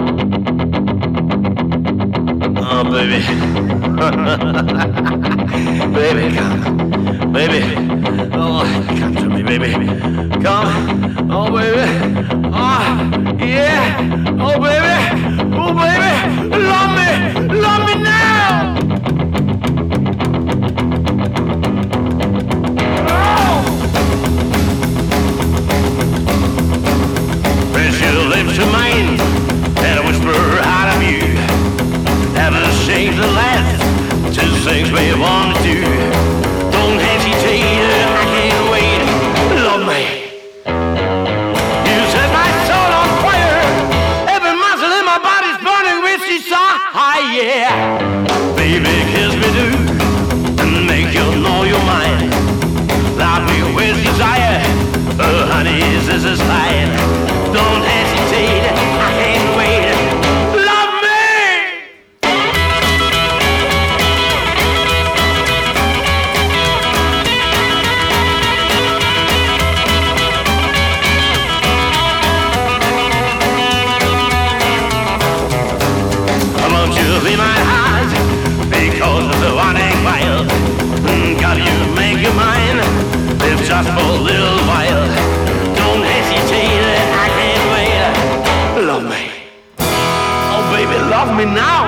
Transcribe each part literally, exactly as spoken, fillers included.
Oh, baby. Baby, come. Baby. Oh, come to me, baby. Come. Oh, baby. Oh, yeah. Oh, baby. Oh, baby. Love me. Love me now. Oh. Press your lips to mine and whisper out of you. Haven't changed the last two things we want to do. Don't hesitate, I can't wait. Love me. You set my soul on fire. Every muscle in my body's burning with desire. Yeah, baby, kiss me too and make you know you're mine. Love me with desire. Oh, honey, this is fine. Don't hesitate, I can't wait. Be my heart because of the wanting wild. Got you make you mine, if just for a little while. Don't hesitate, I can't wait. Love me, oh baby, love me now.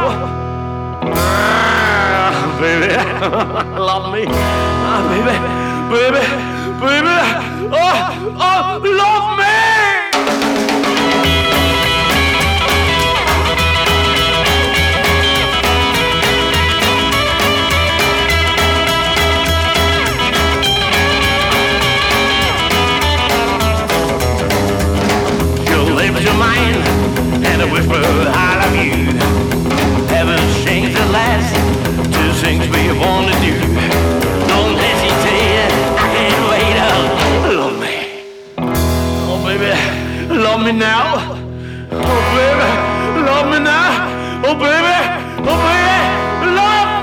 Ah, baby, love me, ah, baby, baby, baby. Oh, oh, love me. Your mind and a whisper out of you. Haven't changed the last two things we want to do. Don't hesitate, I can't wait. Love me, oh baby, love me now. Oh baby, love me now. Oh baby, oh baby, love me.